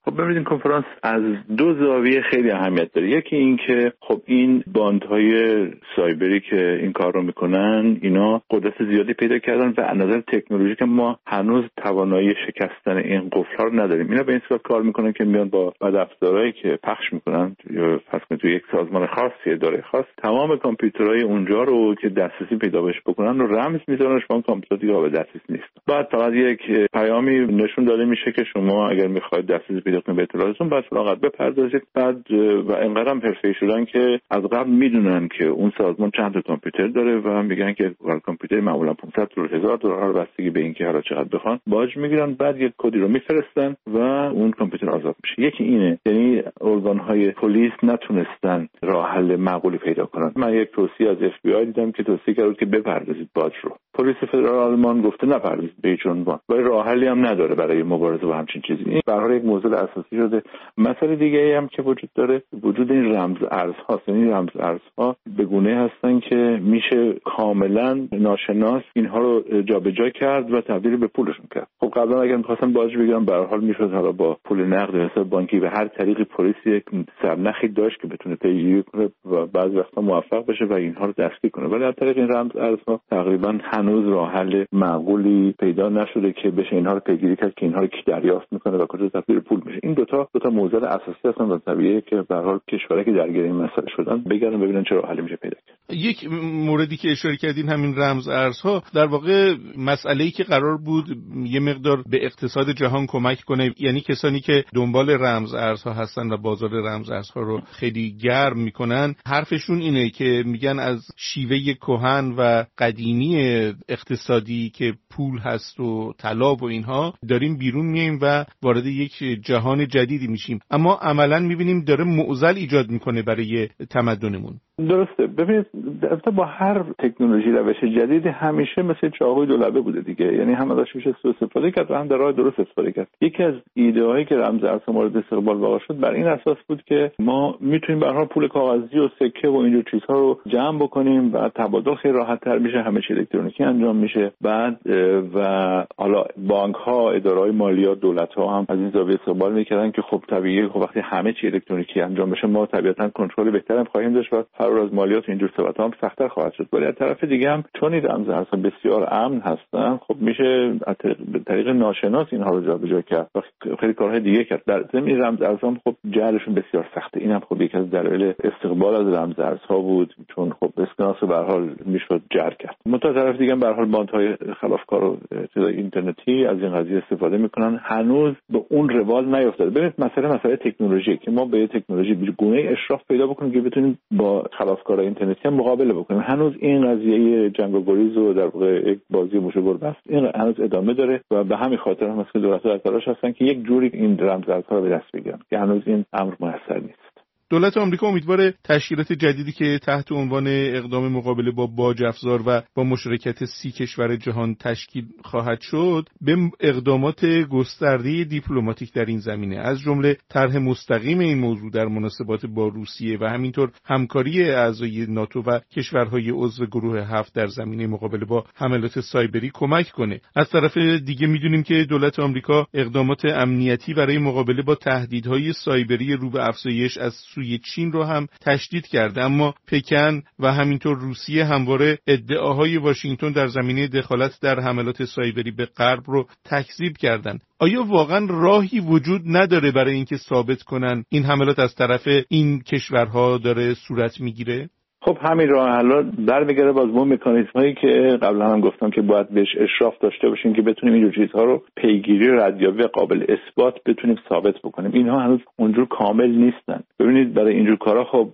خب ببینید این کنفرانس از دو زاویه خیلی اهمیت داره. یکی این که خب این باندهای سایبری که این کار رو میکنن اینا قدرت زیادی پیدا کردن و از نظر تکنولوژیک ما هنوز توانایی شکستن این قفل‌ها رو نداریم. اینا به این صورت کار میکنن که میان با افزارهایی که پخش میکنن یا فرض کنید تو یک سازمان خاصی اداره خاص تمام کامپیوترهای اونجا رو که دسترسی پیدا بهش بکنن رو رمز میذارن، شما کامپیوتر دیگه قابل دسترسی نیست. بعد فقط یک پیامی نشون داده میشه که شما اگر میخواید دسترسی پیدا کنید به اطلاعاتتون بعد فقط بپردازید. بعد و اینقدرم حرفه‌ای شدن که از قبل میدونن که اون سازمان چند تا کامپیوتر داره و میگن که کامپیوتر معمولا 500 تا $1000 بستگی به اینکه حالا چقدر بخوان باج میگیرن. بعد یک کدی رو میفرستن و اون کامپیوتر آزاد میشه. یکی اینه، یعنی ارگان‌های پلیس نتونستن راه حل معقولی پیدا کنن. من یک توصیه از FBI دیدم که توصیه کرد که بپردازید باج رو. پلیس فدرال آلمان گفته نپردازید به هیچ عنوان. ولی راه حلی هم نداره برای مبارزه با همچین چیزی. این به هر حال یک موضوع اساسی شده. مسئله دیگه‌ای هم که وجود داره وجود این رمز ارزها. یعنی رمز ارزها به گونه هستن که میشه کاملا ناشناس اینها رو جابجا کرد و تبدیل به پولشون کرد. خب قبلا اگر می‌خواستن باج بگیرن به هر حال میشد حالا با پول نقد یا حساب بانکی به هر طریقی پلیس یک سرنخی داشت که بتونه پیگیری کنه و بعضی وقتا موفق بشه و اینها رو دستگیر کنه. ولی از طریق این رمز ارزها تقریبا هنوز راه حل معقولی پیدا نشده که بشه اینها رو پیگیری کرد که اینها رو کی دریافت میکنه و کجا تبدیل پول میشه. این دو تا موضوع اساسی هستن و طبیعیه که به هر حال کشورایی که درگیر این مسئله شدن بگردن ببینن چه راه حلی میشه پیدا کرد. یک موردی که اشاره کردین همین رمز ارزها در واقع مسئله‌ای که قرار بود یه مقدار به اقتصاد جهان کمک کنه، یعنی کسانی که دنبال رمز ارزها هستن و بازار رمز ارزها رو خیلی گرم میکنن حرفشون اینه که میگن از شیوه کهن و قدیمی اقتصادی که پول هست و طلا و اینها داریم بیرون میایم و وارد یک جهان جدیدی میشیم، اما عملاً میبینیم داره معضل ایجاد میکنه برای تمدنمون. درسته. ببینید با هر تکنولوژی روش جدید همیشه مثل چاقوی دو لبه بوده دیگه، یعنی هم ازش میشه استفاده کرد و هم در راه درست استفاده کرد. یکی از ایده هایی که رمز ارزها مورد استقبال واقع شد بر این اساس بود که ما میتونیم به هر حال پول کاغذی و سکه و اینجور چیزها رو جمع بکنیم و تبادل خیلی راحت تر میشه، همه چی الکترونیکی انجام میشه. بعد و حالا بانک ها، اداره های مالیات، دولت ها هم از این زاویه استقبال میکردن که خب طبیعیه خب وقتی همه چی الکترونیکی انجام بشه ما طبیعتا کنترل بهتری هم خواهیم داشت و فرار از مالیات اینجور صحبت هم سخت‌تر خواهد شد. ولی از طرف دیگه هم چون این رمز ارزها بسیار امن هستن خب میشه به طریق ناشناس اینها رو جابجا کرد و خیلی کارهای دیگه کرد. در ضمن این رمز ارزها خب جعلشون بسیار سخته. اینم خب یکی از دلایل استقبال از رمز ارزها بود، چون خب اسکناس رو به هر حال میشد جعل کرد. منتها طرف دیگه هم به هر حال باندهای خلافکار و اطلاعات اینترنتی از این قضیه استفاده میکنن. هنوز به اون روال نیافتاده. ببینید مسئله تکنولوژی که ما به تکنولوژی به گونه اشراف پیدا بکنیم که بتونیم با خلافکارای اینترنتی هم مقابله بکنیم. هنوز این قضیه جنگ و گریز و در واقع یک بازی موش و گربه است. این هنوز ادامه داره و به همین خاطر هم مثلا دولت‌ها در تلاش هستن که یک جوری این رمز ارزها رو به دست بگیرن که هنوز این امر میسر نیست. دولت آمریکا امیدواره تشکیلات جدیدی که تحت عنوان اقدام مقابله با باج افزار و با مشارکت 30 کشور جهان تشکیل خواهد شد به اقدامات گسترده دیپلماتیک در این زمینه، از جمله طرح مستقیم این موضوع در مناسبات با روسیه و همینطور همکاری اعضای ناتو و کشورهای عضو گروه 7 در زمینه مقابله با حملات سایبری کمک کنه. از طرف دیگه میدونیم که دولت آمریکا اقدامات امنیتی برای مقابله با تهدیدهای سایبری رو به افزایش از چین رو هم تشدید کرده، اما پکن و همینطور روسیه همواره ادعاهای واشنگتن در زمینه دخالت در حملات سایبری به غرب رو تکذیب کردند. آیا واقعا راهی وجود نداره برای اینکه ثابت کنن این حملات از طرف این کشورها داره صورت میگیره؟ خب همین راه حل برمیگرده باز به مکانیزمایی که قبلا هم گفتم که باید بهش اشراف داشته باشیم که بتونیم اینجور چیزها رو پیگیری ردیابی قابل اثبات بتونیم ثابت بکنیم. اینها هنوز اونجور کامل نیستن. ببینید برای اینجور کارا خب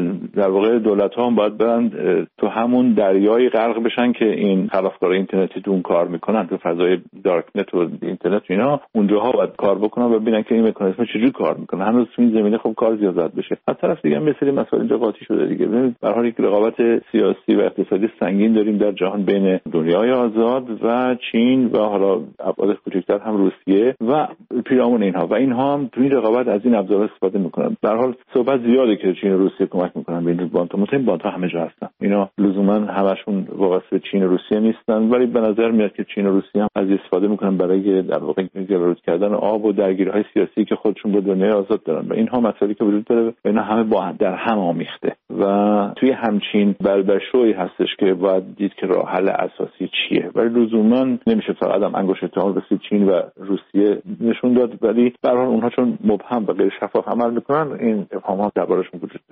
در واقع دولت‌ها هم باید برن تو همون دریای غرق بشن که این خلافکارای اینترنتی تو اون کار میکنن، تو فضای دارک نت و اینترنت اینا اونجاها باید کار بکنن و ببینن که این مکانیزم‌ها چجوری کار میکنن. هنوز تو این زمینه خب کار زیاد بشه. از طرف دیگه مثلا مسائل اینجا قاطی شده دیگه. ببینید حال یک رقابت سیاسی و اقتصادی سنگین داریم در جهان بین دنیای آزاد و چین و حالا ابعاد کوچکتر هم روسیه و پیرامون اینها، و اینها هم تو این رقابت از این ابزارها استفاده میکنن. در حال صحبت زیاده که چین و روسیه کمک میکنن به این باندها، مثلا این باندها همه جا هستن، اینا لزوما همشون وابسته به چین و روسیه نیستن، ولی به نظر میاد که چین و روسیه هم از استفاده میکنن برای در واقع گلالود کردن آب و درگیری‌های سیاسی که خودشون با دنیای آزاد دارن و اینها مسائلی که وجود داره و اینا همه با در هم آمیخته و توی همچین بلبشویی هستش که باید دید که راه حل اساسی چیه، ولی لزوما نمیشه فقط هم انگشت اتهام به چین و روسیه نشون داد، ولی به هر حال اونها چون مبهم و غیر شفاف عمل میکنن این ابهامات دربارشون وجود داره.